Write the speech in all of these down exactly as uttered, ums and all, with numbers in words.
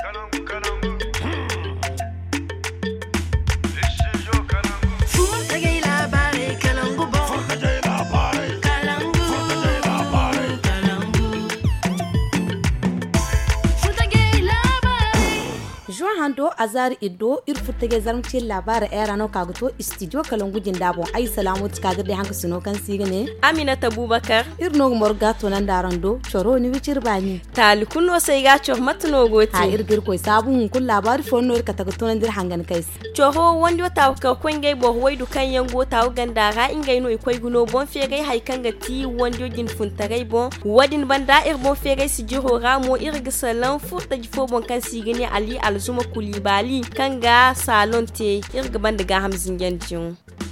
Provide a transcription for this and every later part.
hando azar ido irfutage zarmci labara era no kaguto studio kalongu jindabo ay salamu tikaga de hanka suno kan sigane Aminata Bubakar irno morga to nan darando choro ni wicir bani tal kunno sai ga cho matno goti ha irgir ko sabu hun kul labari fonno ir kataga to nan dir hangan kais choho wandi wata ka kwenge bo waidu kan yango taw ganda ga ingay no ikoy guno bon fegay hay kanga ti wandi gin funtagay bon wadin banda ir bon fegay si jiro ramo irga salan furta jifo bon kan sigane ali alzuma kulibali kanga salon te irga banda ga hamzin yanjin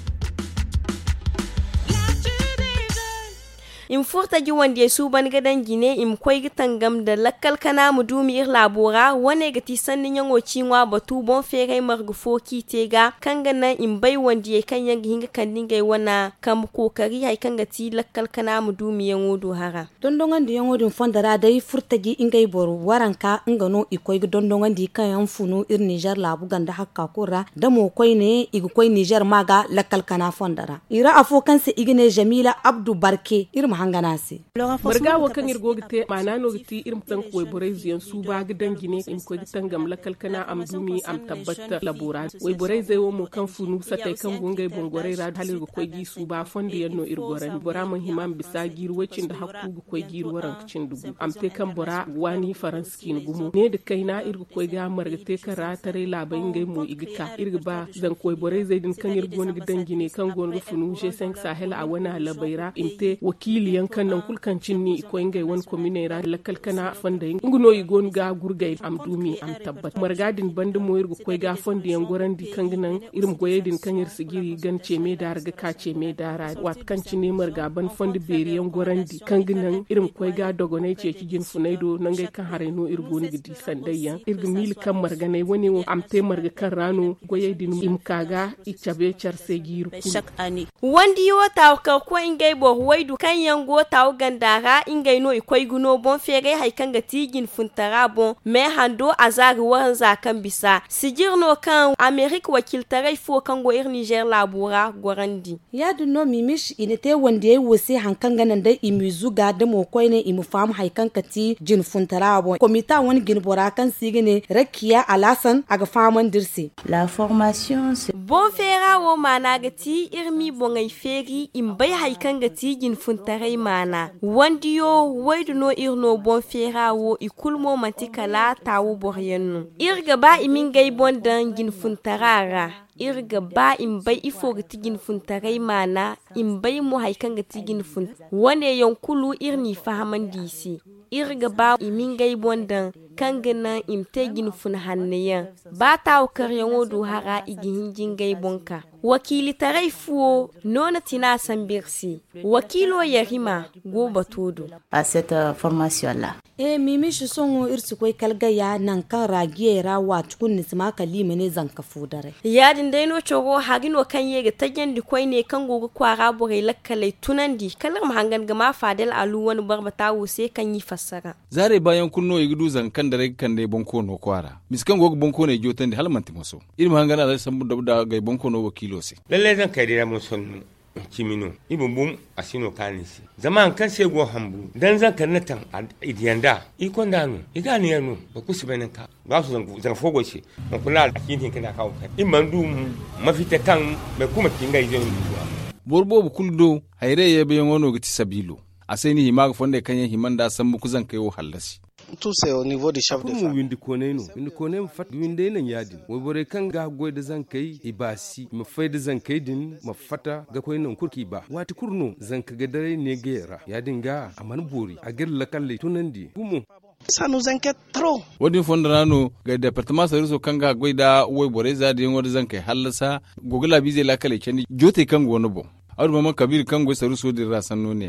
in furta ji wanda su ban gadan gine in koi gitangam da lakkal kana mu dumi ir labora wane gati sannin yango cinwa batu bon fegai margufo ki tega kanga nan in bai wanda kan yanga hinga kan dingai wana kam kokari hay kanga ti lakkal kana mu dumi yango do hara dondongan di yango din fondara dai furta ji ingai bor waranka ngano ikoi dondongan di kan yan funu ir Niger labu ganda hakka kora da mo koi ne igu koi Niger maga lakkal kana fondara ira afo kanse igine Jamila Abdu Barke ir hanganasi marga wa kan irgo gite manano giti irin tan koy boray ziyan su ba gidan gine in koy gitan gam lakal kana am dumi am tabbata labora way boray zai wo mo kan funu satai kan gongay bongoray ra halir go koy gi su ba fondi yanno irgoran bora mun himam bisa gir wacin da hakku go koy gir waran kicin dubu am te kan bora wani faranski ni gumo ne da kaina irgo koy ga marga te kan ra tare labai ngay mo igita irga ba zan koy boray zai din kan irgo ni gidan gine kan gongo funu je cinq sahel a wana labaira inte wakili yankan nan kulkancin ni ko ingai won kominera lakal kana fanda nguno yigon ga gurgai am dumi am tabbat margadin bandu moyir go koy ga fondi yan gorandi kanginan irim goyedin kanyir sigiri gan ceme dar ga ka ceme dara wat kancin ne marga ban fondi beri yan gorandi kanginan irim koy ga dogonai ce kijin funaido nan gai kan hareno irgo ni gidi sandayya irga mil kan marganai woni am te marga kan rano goyedin im kaga ichabe charse giru shakani wandi wata ka ko ingai bo waidu kan yango taw gandara ingay no ikoy guno bon fere hay kanga tigin funtara bon me hando azag wanza kan bisa sigirno kan America wakil taray fo kango ir Niger labura gorandi ya dunno mimish inete wande wose hankan ganan da imizu ga da mo koy ne imu fam hay kanka ti jin funtara bon komita woni gin bora kan sigine rakiya alasan aga faman dirse la formation c'est bon fera wo managati irmi bon ay feri imbay hay kanga tigin funtara mana wandiyo waiduno irno bon ferawo ikulmo matikala tawo boryennu irga ba imingay bon dangin funtarara irga ba in bai ifo ga tigin funtarai mana in bai mu haikan ga tigin fun wane yankulu irni fahaman disi irga ba imingay bon dan kangana imtegin fun hanneyan ba tawo karyan wodu hara igihin jingay bonka wakili tarai fuo nona tina sambirsi wakilo yarima go batodo à cette formation là e mimi shi songo irsu koy kalga ya nan kan ragiera wa tukun nisma kalima ne zanka fudare ya din dai no chogo hagino kan yega tagen di koy ne kan gogo kwara bore lakkalai tunandi kalar mahangan ga ma fadel alu wani barbata wuse kan yi fassara zare bayan kunno yigudu zankan da kan dai bonko no kwara miskan gogo bonko ne jotan di halmanti maso irin mahangan ala sambu da ga bonko no wakilo se lalle zan kai da mun son kimino ibun bum asino kanisi zaman kan sai go hambu dan zan kan natan idiyanda ikon danu igani yanu ba kusi banan ka ga su zan zan fogo shi mun kula da kintin kana kawo kai in man du mafita kan mai kuma kinga idan borbo bu kuldo hayre ye be ngono giti sabilo asai ni himaga fonde kanya himanda sambu kuzan kayo halasi tout c'est au niveau du chef de famille mu windi kone no windi kone mu fat winde nan yadin wo bore kan ga goy da zan kai ibasi mu fai da zan kai din mu fata ga koy nan kurki ba wati kurno zan ka ga dare ne gera yadin ga aman bori a gir la kalle tunandi gumu ça nous inquiète trop wodi fondrano ga département sariso kan ga goy da woy bore za da wodi zan kai halasa gogula bize la kalle kendi jote kan gono bo awdu mama kabir kan goy sariso dir rasan no ne ya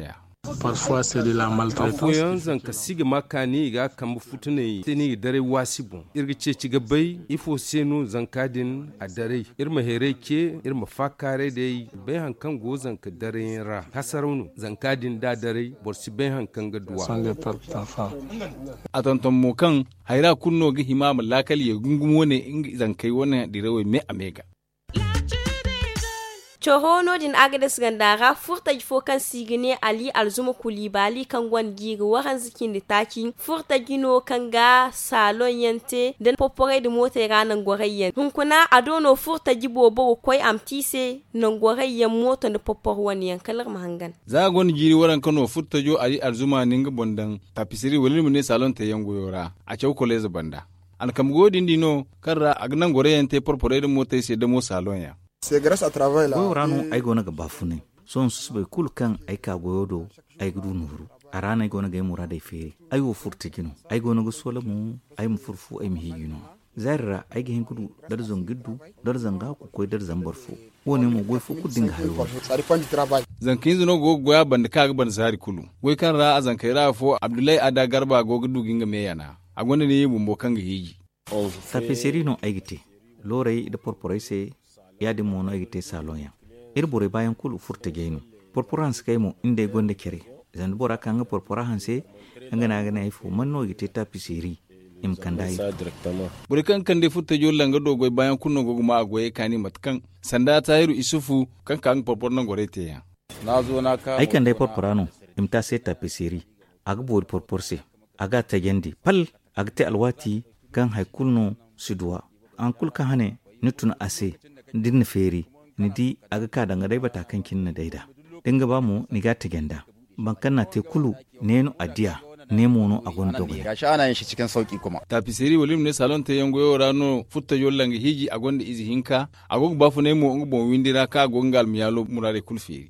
parfois c'est de la maltraitance. Afuyan zan ka siga makani ga kan futune tini dare wasibon irga ce ci gabai ifo seno zankadin a dare irma here ke irma fakare dai bai hankan go zanka dare ra hasarunu zankadin da dare borsi bai hankan ga duwa a tonton mo kan haira kunno ga himama lakali ya gungumo ne in zankai wannan direwe me amega Chorono din agades gandara furta jifo kan sigine Ali Alzuma Kulibali kan gwan giga waran zikin da taki furta gino kan ga salon yante den popore de mota ranan gorayyan hunkuna adono furta jibo bo koy amtise nan gorayyan mota da popor wani yankalar mahangan za gwan jiri waran kano furta jo Ali Alzuma ninga bondan tapisiri walilmu ne salon ta yango yora a chawkole za banda an kam godin dino karra agnan gorayyan te popore de mota se da mo salon ya c'est grâce à travail là. Rano ay gona ga bafune. Son susbe kul kan ay ka goyodo ay gudu nuru. Arana ay gona ga mura dai fere. Ay wo furti kino. Ay gona ga sola mu ay mu furfu ay mi higino. Zarra ay ga hinkudu dar zon giddu dar zanga ku koy dar zambar fu. Woni mu goy fu ku dinga hayo. Ça dépend du travail. Zankin zuno go goya banda ka ga ban sari kulu. Goy kan ra azan kai ra fo Abdullahi Ada Garba go gudu ginga meyana. A gonda ne bumbo kan ga higi. Tapisserie no ay gite. Loray da porporay se yadi mono egite salon ya irbore bayan kulu furta geinu porporans kaymo inde gonde kere zan bora kanga porpora hanse ngana ngana ifo manno egite tapisserie im kandai bure kan kande furta jolla nga dogoy bayan kunno goguma agoye kani matkan sanda tayiru isufu kan kan porpor nan gorete ya nazo naka ai kandai porporano im ta se tapisserie aga bor porporse aga tagendi pal aga te alwati kan haykulno sidwa an kulka hane nutun ase din feri ni di aga ka danga dai bata kan kinna daida dinga ba mu ni ga tigenda bankan na te kulu neno adiya nemo no agon dogo gashi ana yin shi cikin sauki kuma tapisserie walim ne salon te yango yo rano futta yollangi hiji agon izi hinka agog bafu nemo ngbo windira ka gongal miyalo murare kulfiri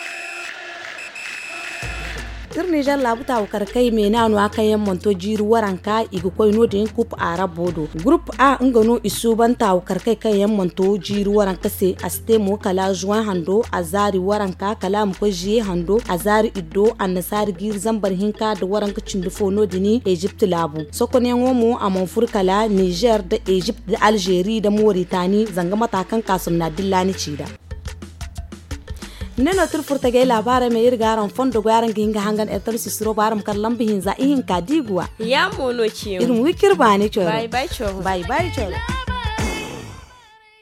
Niger labuta wakar kai me na no aka yan monto jiru waranka igu koy no den coupe arabodo groupe A ngano isu banta wakar kai kai yan monto jiru waranka se astemo kala juin hando azari waranka kala mu ko jiye hando azari iddo annasari gir zambar hinka da waranka cindufo no dini Egypt labu sokone ngomo amon furkala Niger da Egypt da Algeria da Mauritania zanga matakan kasum na dillani cida neno tur furta gay labara me irgaran fondo gwaran ginga hangan etar sisro baram kallam bihin za ihin kadigwa ya mono ciyo irin wikir bane choro bye bye choro bye bye choro